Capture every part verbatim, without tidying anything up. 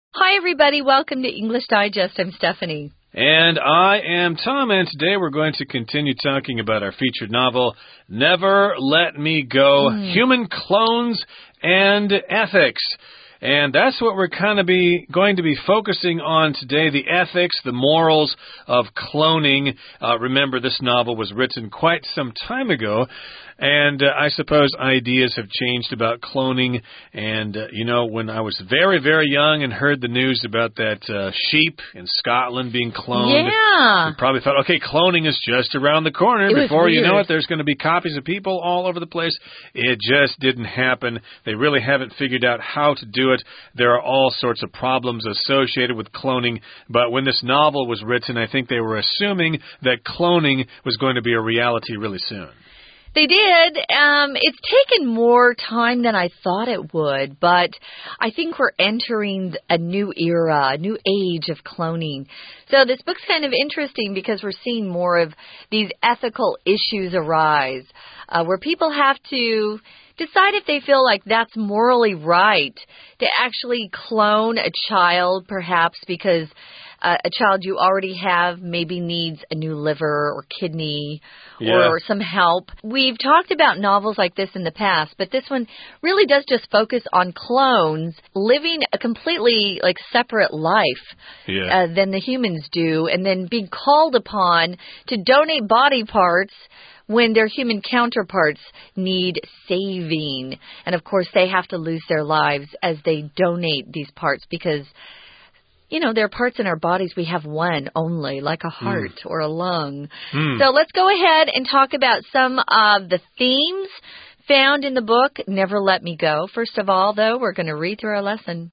Hi, everybody. Welcome to English Digest. I'm Stephanie. And I am Tom, and today we're going to continue talking about our featured novel, Never Let Me Go, mm. Human Clones and Ethics. And that's what we're kind of be going to be focusing on today, the ethics, the morals of cloning. Uh, remember, this novel was written quite some time ago, and uh, I suppose ideas have changed about cloning. And, uh, you know, when I was very, very young and heard the news about that uh, sheep in Scotland being cloned, yeah. we probably thought, okay, cloning is just around the corner. It Before you know weird. it, there's going to be copies of people all over the place. It just didn't happen. They really haven't figured out how to do it. There are all sorts of problems associated with cloning, but when this novel was written, I think they were assuming that cloning was going to be a reality really soon. They did. Um, it's taken more time than I thought it would, but I think we're entering a new era, a new age of cloning. So this book's kind of interesting because we're seeing more of these ethical issues arise, uh, where people have to decide if they feel like that's morally right to actually clone a child, perhaps because uh, a child you already have maybe needs a new liver or kidney yeah. or some help. We've talked about novels like this in the past, but this one really does just focus on clones living a completely like separate life yeah. uh, than the humans do, and then being called upon to donate body parts when their human counterparts need saving. And, of course, they have to lose their lives as they donate these parts because, you know, there are parts in our bodies we have one only, like a heart mm. or a lung. Mm. So let's go ahead and talk about some of the themes found in the book, Never Let Me Go. First of all, though, we're going to read through our lesson.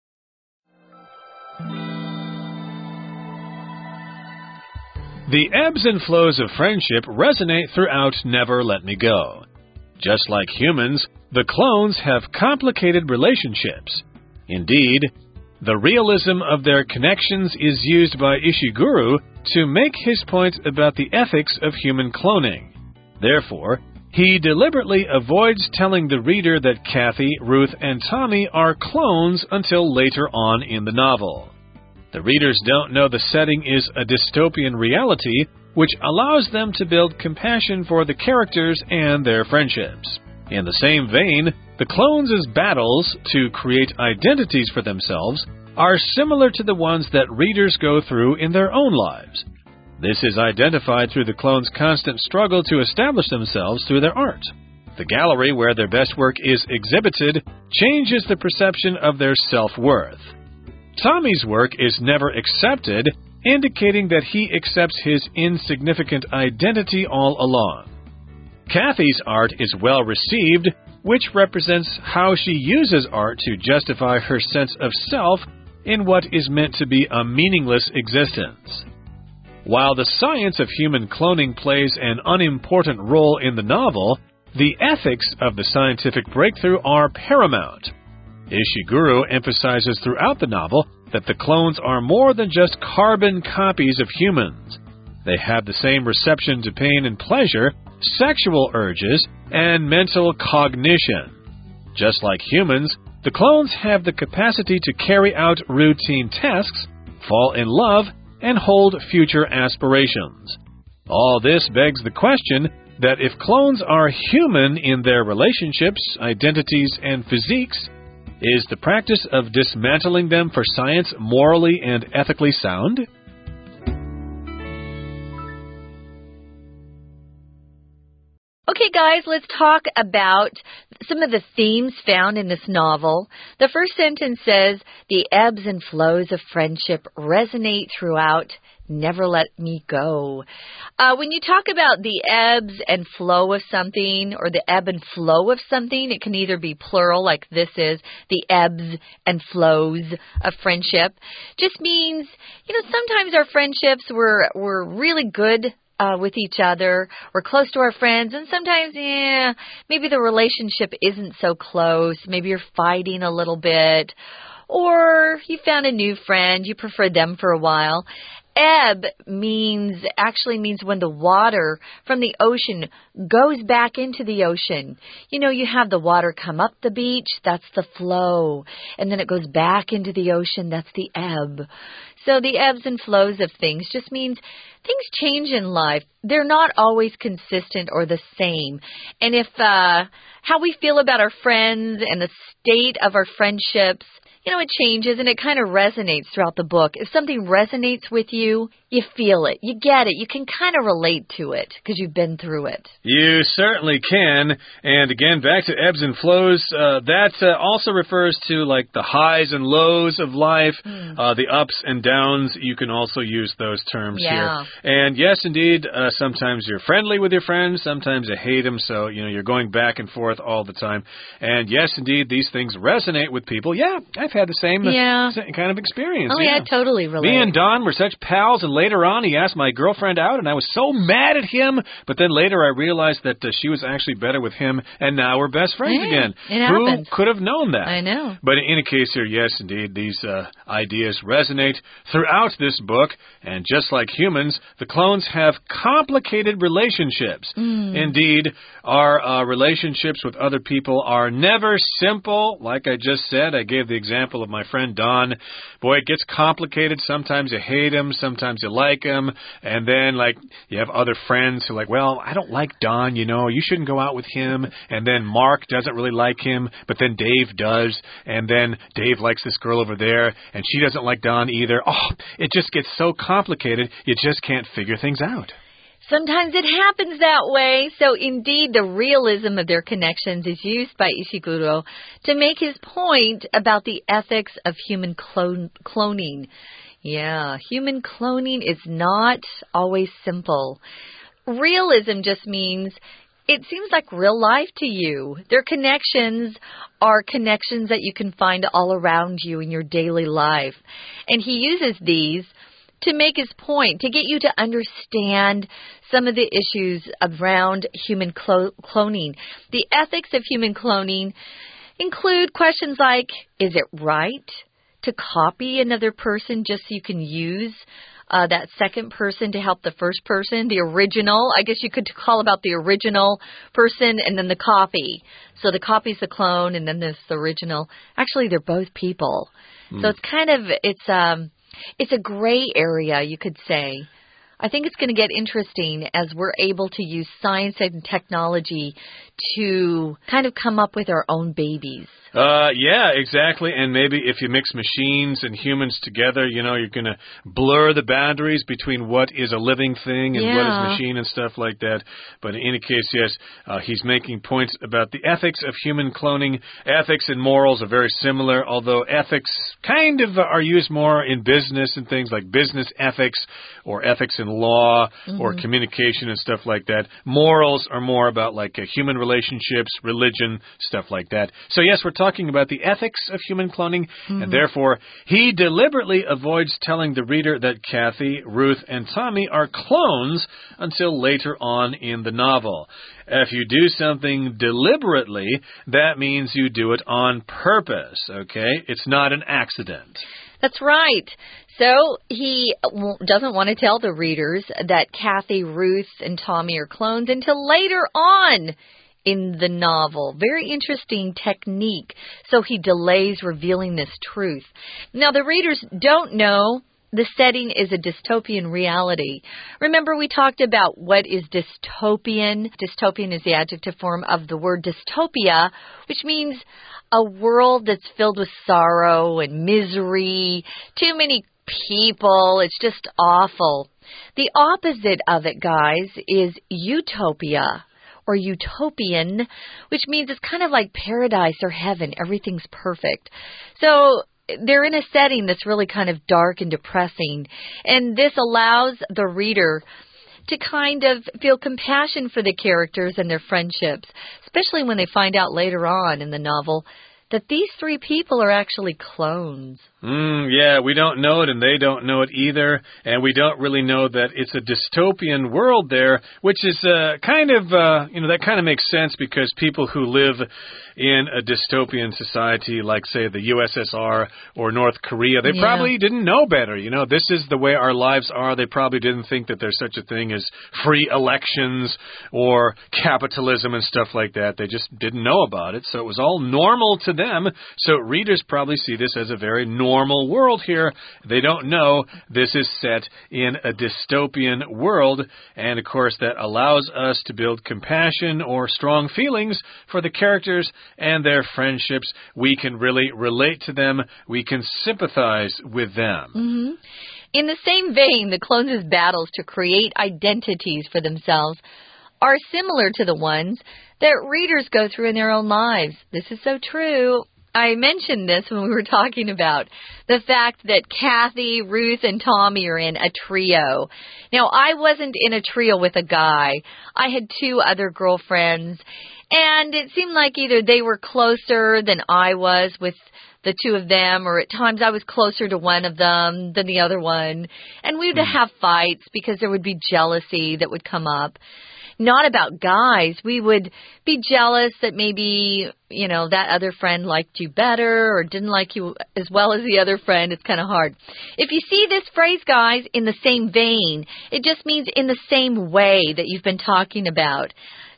The ebbs and flows of friendship resonate throughout Never Let Me Go. Just like humans, the clones have complicated relationships. Indeed, the realism of their connections is used by Ishiguro to make his point about the ethics of human cloning. Therefore, he deliberately avoids telling the reader that Kathy, Ruth, and Tommy are clones until later on in the novel. The readers don't know the setting is a dystopian reality, which allows them to build compassion for the characters and their friendships. In the same vein, the clones' battles to create identities for themselves are similar to the ones that readers go through in their own lives. This is identified through the clones' constant struggle to establish themselves through their art. The gallery where their best work is exhibited changes the perception of their self-worth. Tommy's work is never accepted, indicating that he accepts his insignificant identity all along. Kathy's art is well received, which represents how she uses art to justify her sense of self in what is meant to be a meaningless existence. While the science of human cloning plays an unimportant role in the novel, the ethics of the scientific breakthrough are paramount. Ishiguro emphasizes throughout the novel that the clones are more than just carbon copies of humans. They have the same reception to pain and pleasure, sexual urges, and mental cognition. Just like humans, the clones have the capacity to carry out routine tasks, fall in love, and hold future aspirations. All this begs the question that if clones are human in their relationships, identities, and physiques, is the practice of dismantling them for science morally and ethically sound? Okay, guys, let's talk about some of the themes found in this novel. The first sentence says, the ebbs and flows of friendship resonate throughout Never Let Me Go. Uh, when you talk about the ebbs and flow of something, or the ebb and flow of something, it can either be plural, like this is, the ebbs and flows of friendship. Just means, you know, sometimes our friendships were, were really good Uh, with each other. We're close to our friends, and sometimes, yeah, maybe the relationship isn't so close. Maybe you're fighting a little bit, or you found a new friend, you preferred them for a while. Ebb means, actually means when the water from the ocean goes back into the ocean. You know, you have the water come up the beach, that's the flow. And then it goes back into the ocean, that's the ebb. So the ebbs and flows of things just means things change in life. They're not always consistent or the same. And if uh, how we feel about our friends and the state of our friendships, you know, it changes and it kind of resonates throughout the book. If something resonates with you, you feel it, you get it, you can kind of relate to it because you've been through it. You certainly can. And again, back to ebbs and flows, uh, that uh, also refers to like the highs and lows of life, mm. uh, the ups and downs. You can also use those terms yeah. here. And yes, indeed, uh, sometimes you're friendly with your friends, sometimes you hate them. So, you know, you're going back and forth all the time. And yes, indeed, these things resonate with people. Yeah, I've had the same yeah. uh, kind of experience. Oh, yeah, yeah, totally relate. Me and Don were such pals, and later on, he asked my girlfriend out, and I was so mad at him. But then later, I realized that uh, she was actually better with him, and now we're best friends yeah, again. It Who happens. could have known that? I know. But in any case here, yes, indeed, these uh, ideas resonate throughout this book. And just like humans, the clones have complicated relationships. Mm. Indeed, our uh, relationships with other people are never simple. Like I just said, I gave the example of my friend Don. Boy, it gets complicated. Sometimes you hate him, sometimes you like him, and then like you have other friends who are like, well, I don't like Don, you know, you shouldn't go out with him. And then Mark doesn't really like him, but then Dave does, and then Dave likes this girl over there, and she doesn't like Don either. Oh, it just gets so complicated, you just can't figure things out. Sometimes it happens that way. So indeed, the realism of their connections is used by Ishiguro to make his point about the ethics of human clone cloning. Yeah, human cloning is not always simple. Realism just means it seems like real life to you. Their connections are connections that you can find all around you in your daily life. And he uses these to make his point, to get you to understand some of the issues around human clo cloning. The ethics of human cloning include questions like, is it right to copy another person just so you can use uh, that second person to help the first person, the original? I guess you could call about the original person and then the copy. So the copy's the clone and then there's the original. Actually, they're both people. Mm. So it's kind of, it's um. It's a gray area, you could say. I think it's going to get interesting as we're able to use science and technology to kind of come up with our own babies. Uh, yeah, exactly. And maybe if you mix machines and humans together, you know, you're going to blur the boundaries between what is a living thing and yeah. what is machine and stuff like that. But in any case, yes, uh, he's making points about the ethics of human cloning. Ethics and morals are very similar, although ethics kind of are used more in business and things like business ethics or ethics in law mm-hmm. or communication and stuff like that. Morals are more about like uh, human relationships, religion, stuff like that. So yes, we're talking about the ethics of human cloning, mm-hmm. and therefore he deliberately avoids telling the reader that Kathy, Ruth, and Tommy are clones until later on in the novel. If you do something deliberately, that means you do it on purpose, okay? It's not an accident. That's right. So he doesn't want to tell the readers that Kathy, Ruth, and Tommy are clones until later on in the novel. Very interesting technique. So he delays revealing this truth. Now, the readers don't know the setting is a dystopian reality. Remember, we talked about what is dystopian. Dystopian is the adjective form of the word dystopia, which means a world that's filled with sorrow and misery, too many people. It's just awful. The opposite of it, guys, is utopia or utopian, which means it's kind of like paradise or heaven. Everything's perfect. So they're in a setting that's really kind of dark and depressing. And this allows the reader to kind of feel compassion for the characters and their friendships, especially when they find out later on in the novel that these three people are actually clones. Mm, yeah, we don't know it and they don't know it either. And we don't really know that it's a dystopian world there, which is uh, kind of, uh, you know, that kind of makes sense because people who live in a dystopian society like, say, the U S S R or North Korea, they yeah. probably didn't know better. You know, this is the way our lives are. They probably didn't think that there's such a thing as free elections or capitalism and stuff like that. They just didn't know about it. So it was all normal to them. So readers probably see this as a very normal world here. They don't know this is set in a dystopian world. And of course, that allows us to build compassion or strong feelings for the characters and their friendships. We can really relate to them. We can sympathize with them. Mm-hmm. In the same vein, the clones' battles to create identities for themselves are similar to the ones that readers go through in their own lives. This is so true. I mentioned this when we were talking about the fact that Kathy, Ruth, and Tommy are in a trio. Now, I wasn't in a trio with a guy. I had two other girlfriends, and it seemed like either they were closer than I was with the two of them, or at times I was closer to one of them than the other one. And we would have fights because there would be jealousy that would come up. Not about guys. We would be jealous that maybe, you know, that other friend liked you better or didn't like you as well as the other friend. It's kind of hard. If you see this phrase, guys, in the same vein, it just means in the same way that you've been talking about.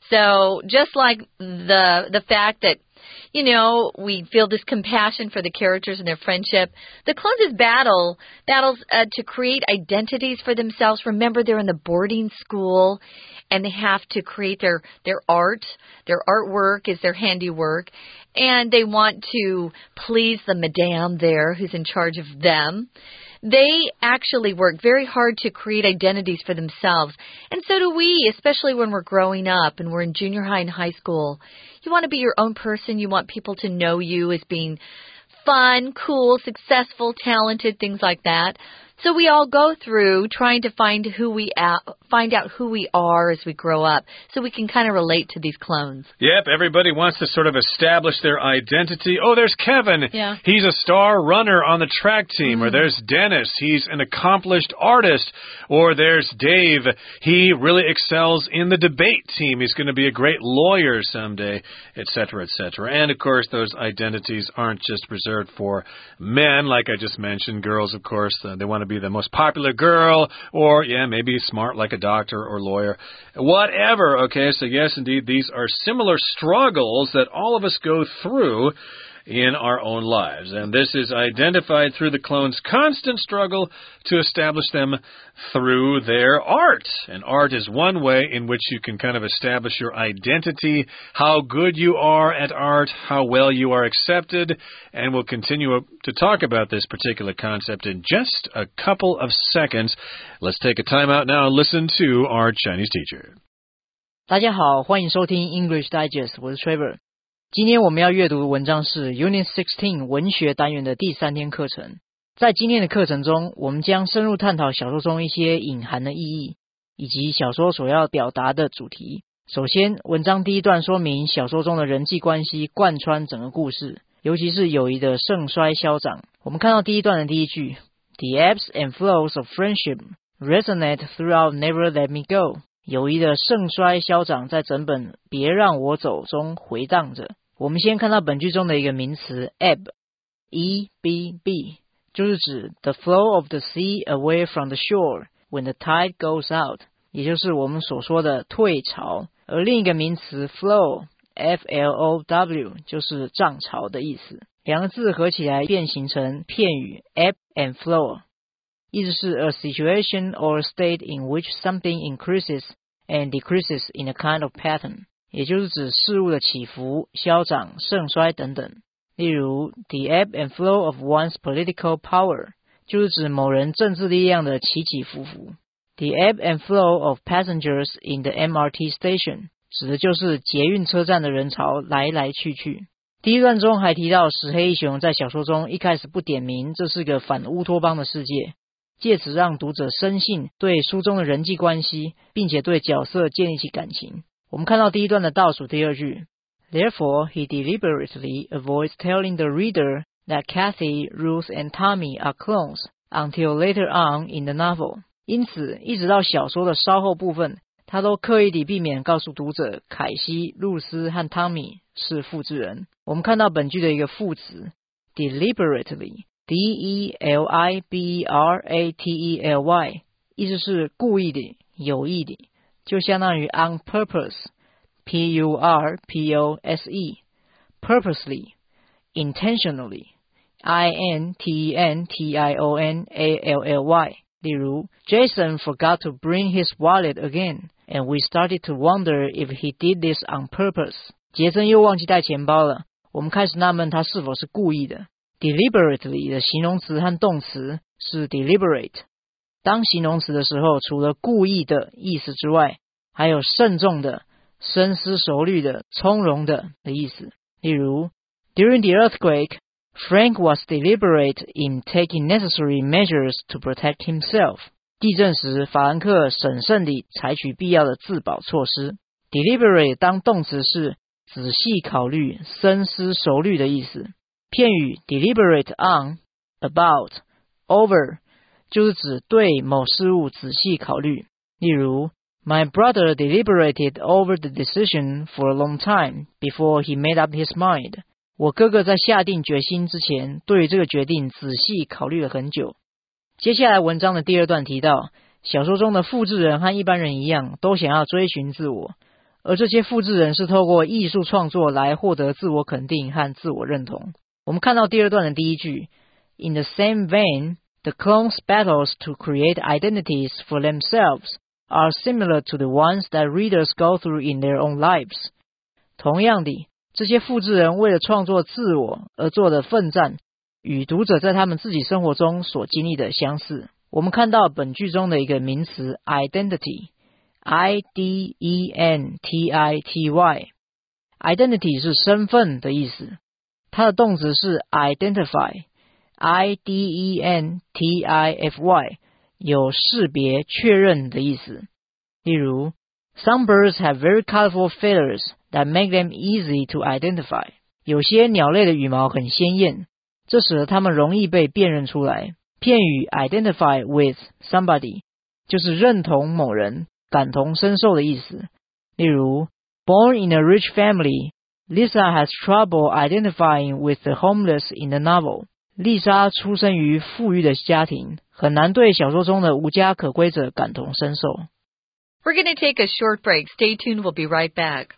So just like the the fact that, you know, we feel this compassion for the characters and their friendship, the clones' battle, battles uh, to create identities for themselves. Remember, they're in the boarding school, and they have to create their, their art. Their artwork is their handiwork, and they want to please the madame there who's in charge of them. They actually work very hard to create identities for themselves. And so do we, especially when we're growing up and we're in junior high and high school. You want to be your own person. You want people to know you as being fun, cool, successful, talented, things like that. So we all go through trying to find who we are, find out who we are as we grow up, so we can kind of relate to these clones. Yep, everybody wants to sort of establish their identity. Oh, there's Kevin. Yeah. He's a star runner on the track team. Mm. Or there's Dennis. He's an accomplished artist. Or there's Dave. He really excels in the debate team. He's going to be a great lawyer someday, et cetera, et cetera. And, of course, those identities aren't just reserved for men, like I just mentioned. Girls, of course, uh, they want to be the most popular girl, or, yeah, maybe smart like a doctor or lawyer. Whatever, okay? So, yes, indeed, these are similar struggles that all of us go through in our own lives. And this is identified through the clones' constant struggle to establish them through their art. And art is one way in which you can kind of establish your identity, how good you are at art, how well you are accepted. And we'll continue to talk about this particular concept in just a couple of seconds. Let's take a time out now and listen to our Chinese teacher. 大家好，欢迎收听 English Digest， 我是 Trevor。今天我们要阅读的文章是 Unit sixteen 文学单元的第三天课程。在今天的课程中，我们将深入探讨小说中一些隐含的意义，以及小说所要表达的主题。首先，文章第一段说明小说中的人际关系贯穿整个故事，尤其是友谊的盛衰消长。我们看到第一段的第一句 The ebbs and flows of friendship resonate throughout Never Let Me Go。友谊的盛衰消长在整本别让我走中回荡着。我们先看到本句中的一个名词 ebb E B B 就是指 the flow of the sea away from the shore when the tide goes out， 也就是我们所说的退潮。而另一个名词 flow F L O W 就是涨潮的意思。两个字合起来变形成片语 ebb and flow， 意思是 a situation or a state in which something increases and decreases in a kind of pattern， 也就是指事物的起伏、消长、盛衰等等。例如 the ebb and flow of one's political power 就是指某人政治力量的起起伏伏。The ebb and flow of passengers in the M R T station 指的就是捷运车站的人潮来来去去。第一段中还提到石黑一雄在小说中一开始不点名这是个反乌托邦的世界，借此让读者深信对书中的人际关系，并且对角色建立起感情。我们看到第一段的倒数第二句 Therefore, he deliberately avoids telling the reader that Kathy, Ruth, and Tommy are clones until later on in the novel. 因此，一直到小说的稍后部分，他都刻意地避免告诉读者凯西、露丝和汤米是复制人。我们看到本句的一个副词 deliberately D E L I B E R A T E L Y 意思是故意的、有意的，就相当于 on purpose P U R P O S E purposely intentionally I N T E N T I O N A L L Y 例如 Jason forgot to bring his wallet again and we started to wonder if he did this on purpose 杰森又忘记带钱包了，我们开始纳闷他是否是故意的。Deliberately 的形容词和动词是 deliberate 当形容词的时候，除了故意的意思之外，还有慎重的、深思熟虑的、从容的的意思。例如 During the earthquake, Frank was deliberate in taking necessary measures to protect himself 地震时，法兰克审慎地采取必要的自保措施。Deliberate 当动词是仔细考虑、深思熟虑的意思。片语 deliberate on, about, over 就是指对某事物仔细考虑。例如 My brother deliberated over the decision for a long time before he made up his mind 我哥哥在下定决心之前，对于这个决定仔细考虑了很久。接下来文章的第二段提到，小说中的复制人和一般人一样，都想要追寻自我，而这些复制人是透过艺术创作来获得自我肯定和自我认同。我们看到第二段的第一句 In the same vein, the clones' battles to create identities for themselves are similar to the ones that readers go through in their own lives. 同样的，这些复制人为了创作自我而做的奋战，与读者在他们自己生活中所经历的相似。我们看到本句中的一个名词 identity, I D E N T I T Y. Identity 是身份的意思。它的动词是 identify, I D E N T I F Y, 有识别、确认的意思。例如 Some birds have very colorful feathers that make them easy to identify. 有些鸟类的羽毛很鲜艳，这使得它们容易被辨认出来。片语 identify with somebody 就是认同某人、感同身受的意思。例如 Born in a rich family, Lisa has trouble identifying with the homeless in the novel. 丽莎出生于富裕的家庭，很难对小说中的无家可归者感同身受。 We're going to take a short break. Stay tuned. We'll be right back.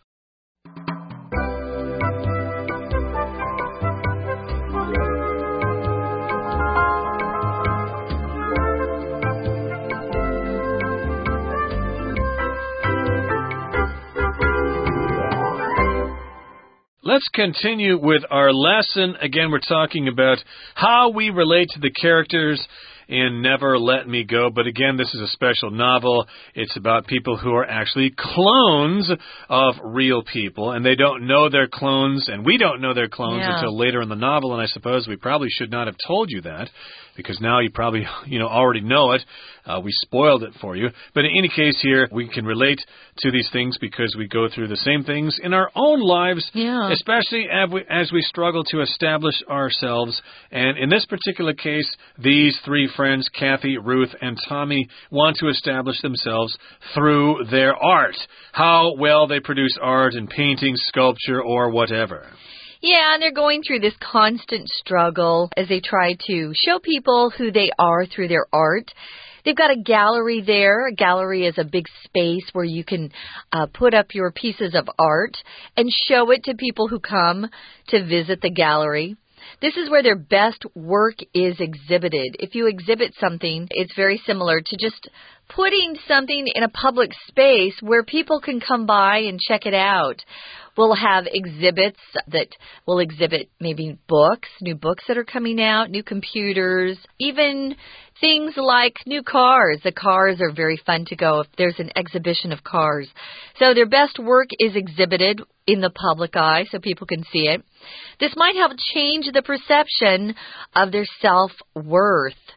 Let's continue with our lesson. Again, we're talking about how we relate to the characters in Never Let Me Go. But again, this is a special novel. It's about people who are actually clones of real people, and they don't know they're clones, and we don't know they're clones yeah. until later in the novel, and I suppose we probably should not have told you that, because now you probably, you know, already know it. Uh, we spoiled it for you. But in any case here, we can relate to these things because we go through the same things in our own lives, yeah. especially as we, as we struggle to establish ourselves. And in this particular case, these three friends, Kathy, Ruth, and Tommy, want to establish themselves through their art. How well they produce art in painting, sculpture, or whatever. Yeah, and they're going through this constant struggle as they try to show people who they are through their art. They've got a gallery there. A gallery is a big space where you can uh, put up your pieces of art and show it to people who come to visit the gallery. This is where their best work is exhibited. If you exhibit something, it's very similar to just putting something in a public space where people can come by and check it out. We'll have exhibits that will exhibit maybe books, new books that are coming out, new computers, even things like new cars. The cars are very fun to go if there's an exhibition of cars. So their best work is exhibited in the public eye so people can see it. This might help change the perception of their self-worth.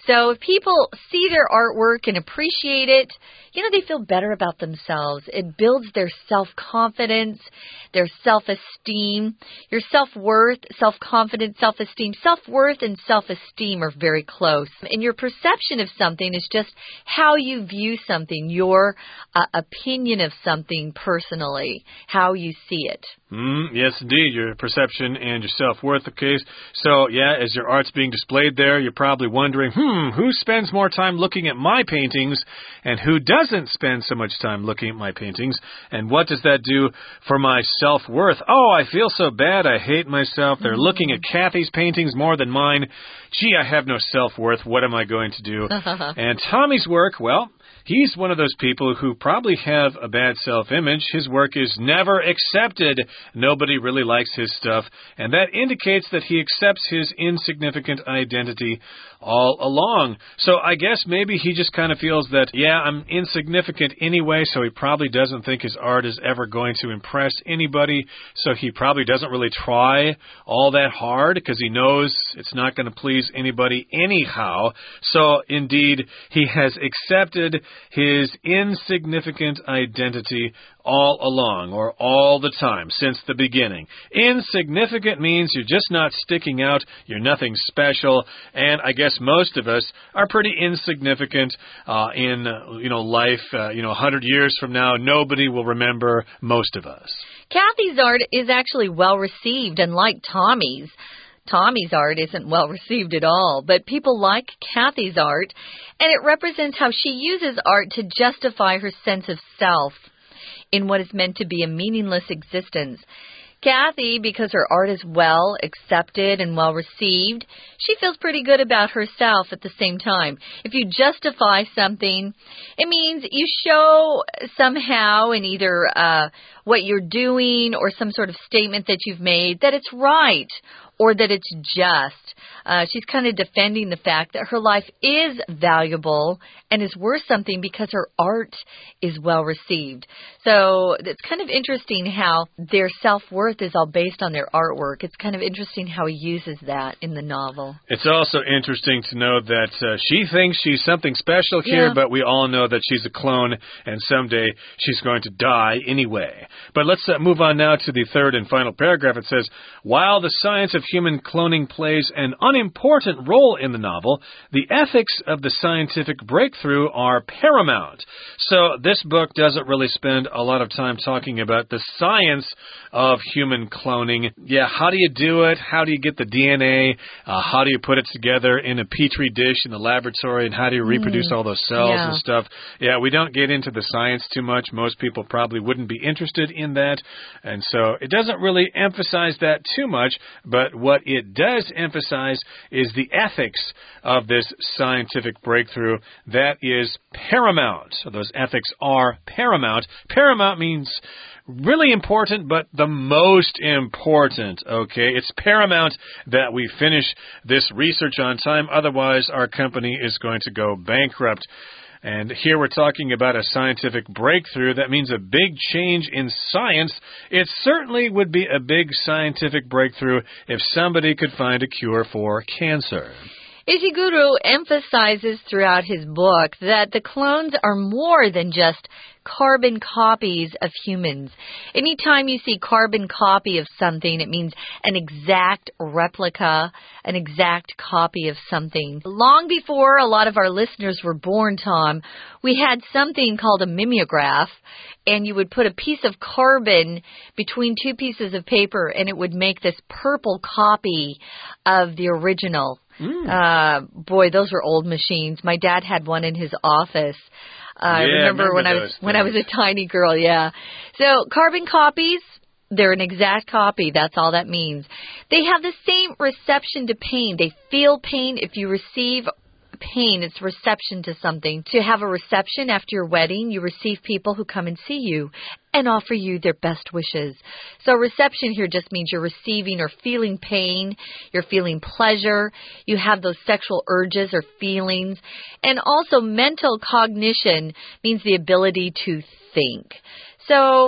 So if people see their artwork and appreciate it, you know, they feel better about themselves. It builds their self-confidence, their self-esteem, your self-worth, self-confidence, self-esteem. Self-worth and self-esteem are very close. And your perception of something is just how you view something, your uh, opinion of something personally, how you see it. Mm, yes, indeed. Your perception and your self-worth. Okay. So, yeah, as your art's being displayed there, you're probably wondering, hmm, who spends more time looking at my paintings and who doesn't spend so much time looking at my paintings? And what does that do for my self-worth? Oh, I feel so bad. I hate myself. They're mm-hmm. looking at Kathy's paintings more than mine. Gee, I have no self-worth. What am I going to do? And Tommy's work, well, he's one of those people who probably have a bad self-image. His work is never accepted. Nobody really likes his stuff, and that indicates that he accepts his insignificant identity all along. So I guess maybe he just kind of feels that, yeah, I'm insignificant anyway, so he probably doesn't think his art is ever going to impress anybody, so he probably doesn't really try all that hard because he knows it's not going to please anybody anyhow. So indeed, he has accepted his insignificant identity all along, or all the time, since the beginning. Insignificant means you're just not sticking out, you're nothing special, and I guess most of us are pretty insignificant uh, in, uh, you know, life. Uh, you know, a hundred years from now, nobody will remember most of us. Kathy's art is actually well received, unlike Tommy's. Tommy's art isn't well received at all, but people like Kathy's art, and it represents how she uses art to justify her sense of self in what is meant to be a meaningless existence. Kathy, because her art is well accepted and well received, she feels pretty good about herself at the same time. If you justify something, it means you show somehow in either uh, what you're doing or some sort of statement that you've made that it's right or that it's just. Uh, she's kind of defending the fact that her life is valuable and is worth something because her art is well received. So it's kind of interesting how their self-worth is all based on their artwork. It's kind of interesting how he uses that in the novel. It's also interesting to know that uh, she thinks she's something special here, yeah. but we all know that she's a clone and someday she's going to die anyway. But let's uh, move on now to the third and final paragraph. It says, while the science of human cloning plays an unimportant role in the novel, the ethics of the scientific breakthrough are paramount. So this book doesn't really spend a lot of time talking about the science of human cloning. Yeah, how do you do it? How do you get the D N A? Uh, how do you put it together in a petri dish in the laboratory? And how do you reproduce mm. all those cells yeah. and stuff? Yeah, we don't get into the science too much. Most people probably wouldn't be interested in that. And so it doesn't really emphasize that too much. But what it does emphasize is the ethics of this scientific breakthrough. That is paramount. So those ethics are paramount. Paramount means really important, but the most important, okay? It's paramount that we finish this research on time. Otherwise, our company is going to go bankrupt. And here we're talking about a scientific breakthrough. That means a big change in science. It certainly would be a big scientific breakthrough if somebody could find a cure for cancer. Ishiguro emphasizes throughout his book that the clones are more than just carbon copies of humans. Anytime you see carbon copy of something, it means an exact replica, an exact copy of something. Long before a lot of our listeners were born, Tom, we had something called a mimeograph, and you would put a piece of carbon between two pieces of paper, and it would make this purple copy of the original. Mm. Uh, boy, those were old machines. My dad had one in his office. Uh, yeah, I remember, remember when I was things. when I was a tiny girl. Yeah. So carbon copies, they're an exact copy. That's all that means. They have the same reception to pain. They feel pain. If you receive pain, it's reception to something. To have a reception after your wedding, you receive people who come and see you and offer you their best wishes. So reception here just means you're receiving or feeling pain, you're feeling pleasure, you have those sexual urges or feelings. And also mental cognition means the ability to think. So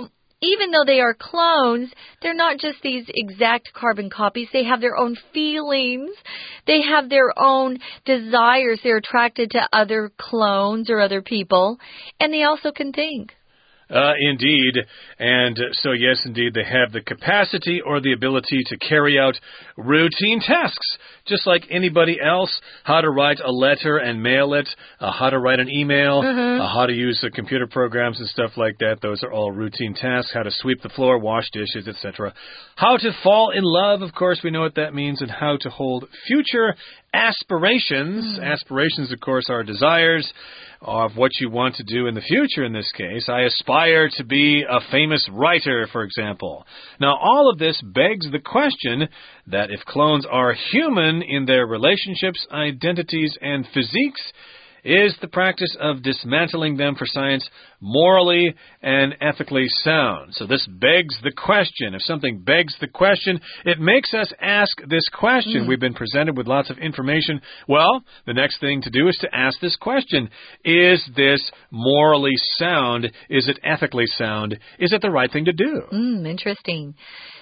even though they are clones, they're not just these exact carbon copies. They have their own feelings. They have their own desires. They're attracted to other clones or other people. And they also can think. Uh, indeed. And uh, so, yes, indeed, they have the capacity or the ability to carry out routine tasks, just like anybody else. How to write a letter and mail it, uh, how to write an email, mm-hmm. uh, how to use uh, computer programs and stuff like that. Those are all routine tasks. How to sweep the floor, wash dishes, et cetera. How to fall in love, of course, we know what that means, and how to hold future aspirations. Mm. Aspirations, of course, are desires of what you want to do in the future in this case. I aspire to be a famous writer, for example. Now, all of this begs the question that if clones are human in their relationships, identities, and physiques, is the practice of dismantling them for science morally and ethically sound? So this begs the question. If something begs the question, it makes us ask this question. Mm. We've been presented with lots of information. Well, the next thing to do is to ask this question. Is this morally sound? Is it ethically sound? Is it the right thing to do? Mm, interesting.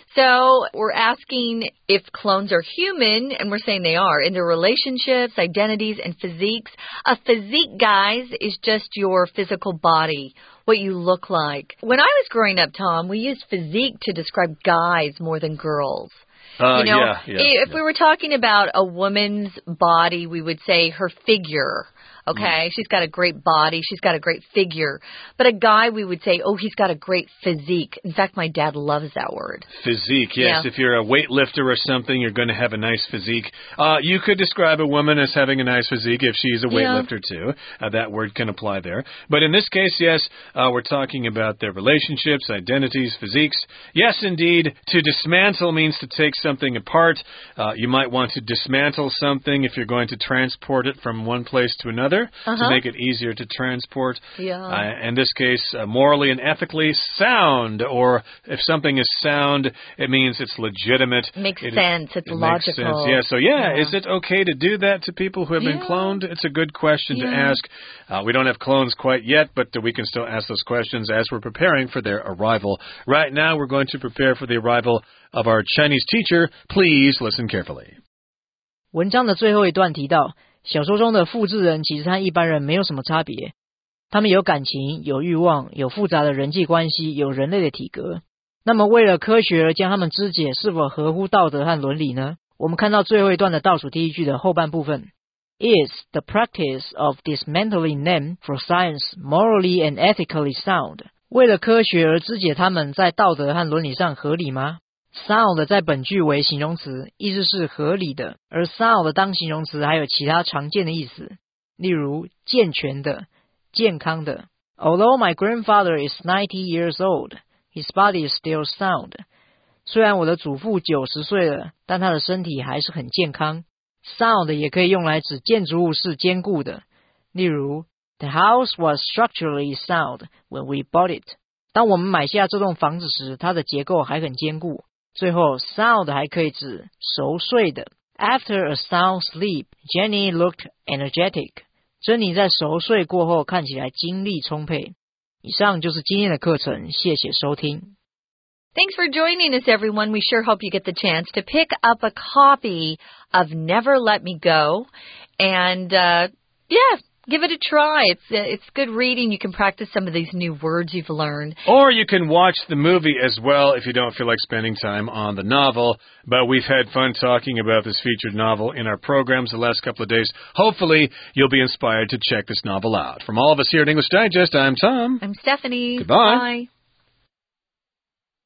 So we're asking if clones are human, and we're saying they are, in their relationships, identities, and physiques. A physique, guys, is just your physical body, what you look like. When I was growing up, Tom, we used physique to describe guys more than girls. Uh, you know, yeah, yeah, if yeah. we were talking about a woman's body, we would say her figure. Okay, mm. She's got a great body. She's got a great figure. But a guy, we would say, oh, he's got a great physique. In fact, my dad loves that word. Physique, yes. Yeah. If you're a weightlifter or something, you're going to have a nice physique. Uh, you could describe a woman as having a nice physique if she's a weightlifter, yeah. too. Uh, that word can apply there. But in this case, yes, uh, we're talking about their relationships, identities, physiques. Yes, indeed, to dismantle means to take something apart. Uh, you might want to dismantle something if you're going to transport it from one place to another. Uh-huh. To make it easier to transport. Yeah. Uh, in this case, uh, morally and ethically sound. Or if something is sound, it means it's legitimate. Makes it, sense. It's it logical. Makes sense. Yeah. So, yeah, yeah, is it okay to do that to people who have yeah. been cloned? It's a good question yeah. to ask. Uh, we don't have clones quite yet, but we can still ask those questions as we're preparing for their arrival. Right now, we're going to prepare for the arrival of our Chinese teacher. Please listen carefully. 文章的最后一段提到，小说中的复制人其实和一般人没有什么差别，他们有感情，有欲望，有复杂的人际关系，有人类的体格。那么为了科学而将他们肢解，是否合乎道德和伦理呢？我们看到最后一段的倒数第一句的后半部分 Is the practice of dismantling them for science morally and ethically sound? 为了科学而肢解他们，在道德和伦理上合理吗？Sound 在本句为形容词，意思是合理的，而 sound 当形容词还有其他常见的意思，例如健全的、健康的。Although my grandfather is ninety years old, his body is still sound. 虽然我的祖父九十岁了，但他的身体还是很健康。Sound 也可以用来指建筑物是坚固的，例如 The house was structurally sound when we bought it. 当我们买下这栋房子时，它的结构还很坚固。最后 sound 还可以指熟睡的。After a sound sleep, Jenny looked energetic. 珍妮在熟睡过后看起来精力充沛。以上就是今天的课程，谢谢收听。 Thanks for joining us, everyone. We sure hope you get the chance to pick up a copy of Never Let Me Go. And, uh, yeah, give it a try. It's uh, it's good reading. You can practice some of these new words you've learned. Or you can watch the movie as well if you don't feel like spending time on the novel. But we've had fun talking about this featured novel in our programs the last couple of days. Hopefully, you'll be inspired to check this novel out. From all of us here at English Digest, I'm Tom. I'm Stephanie. Goodbye. Bye.